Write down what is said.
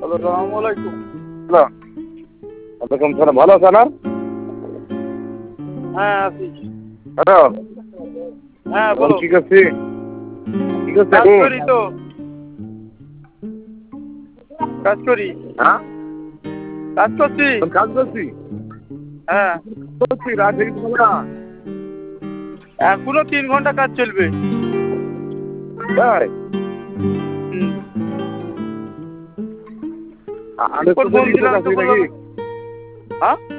আসসালামু আলাইকুম। ওয়ালাইকুম সালাম। ভালো আছেন? হ্যাঁ আছি। হ্যালো, হ্যাঁ বলো। কি করছি? কি করছে কাজ এখন? করি তো, কাজ করি, হ্যাঁ, কাজ করছি। কাজ করছি। হ্যাঁ, করছি রাত থেকে তো হবে না। এখনো 3 ঘন্টা কাজ চলবে। তাই হুম। আগে ফোন দিলাম তো নাকি? বললাম। হ্যাঁ